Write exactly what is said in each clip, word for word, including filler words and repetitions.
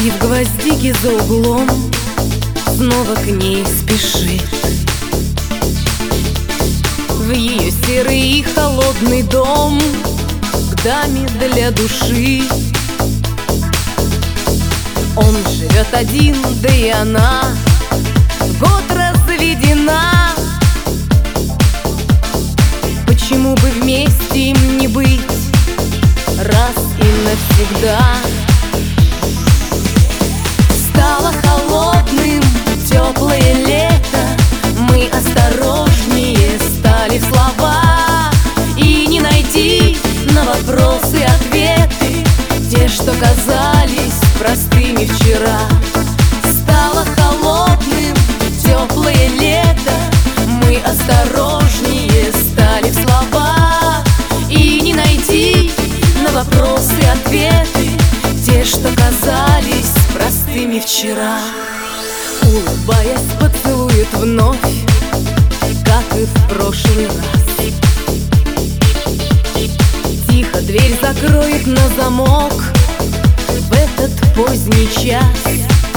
И в гвоздике за углом снова к ней спешит. В ее серый и холодный дом к даме для души. Он живет один, да и она год разведена. Почему бы вместе им не быть раз и навсегда? Стало холодным теплое лето, мы осторожнее стали в слова, и не найти на вопросы ответы, те, что казались простыми вчера. Стало холодным теплое лето, мы осторожнее стали в слова, и не найти на вопросы ответы, те, что казались простыми вчера. Улыбаясь, поцелует вновь, как и в прошлый раз. Тихо дверь закроет на замок в этот поздний час.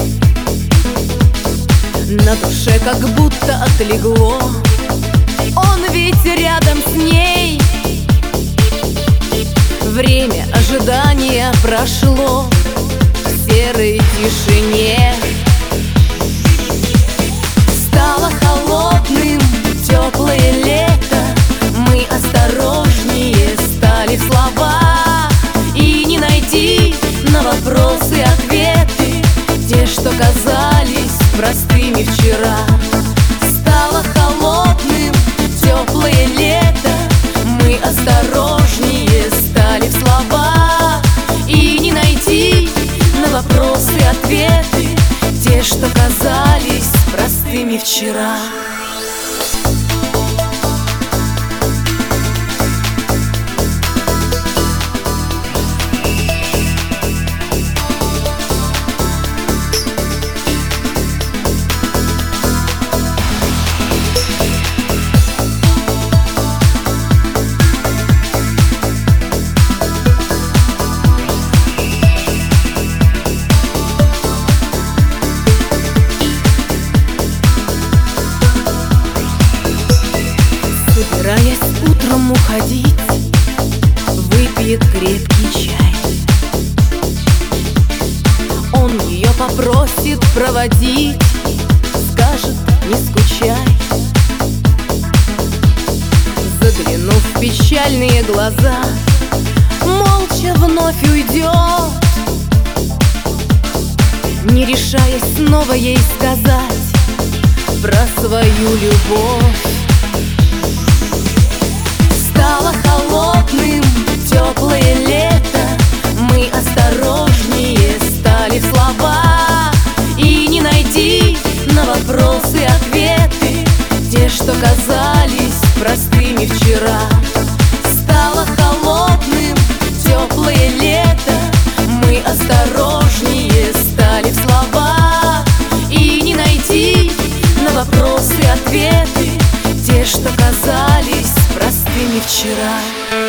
На душе как будто отлегло, он ведь рядом с ней. Время ожидания прошло в серой тишине. Стало холодным теплое лето, мы осторожнее стали в слова, и не найти на вопросы ответы, те, что казались простыми вчера. Стало холодным теплое лето, мы осторожнее стали в слова, и не найти на вопросы ответы, те, что казались простыми вчера. Собираясь утром уходить, выпьет крепкий чай. Он ее попросит проводить, скажет: не скучай. Заглянув в печальные глаза, молча вновь уйдет, не решаясь снова ей сказать про свою любовь. Стало холодным теплое лето, мы осторожнее стали в слова, и не найти на вопросы ответы, те, что казались простыми вчера. Стало холодным теплое лето, мы осторожнее стали в слова, и не найти на вопросы ответы, те, что казались простыми вчера.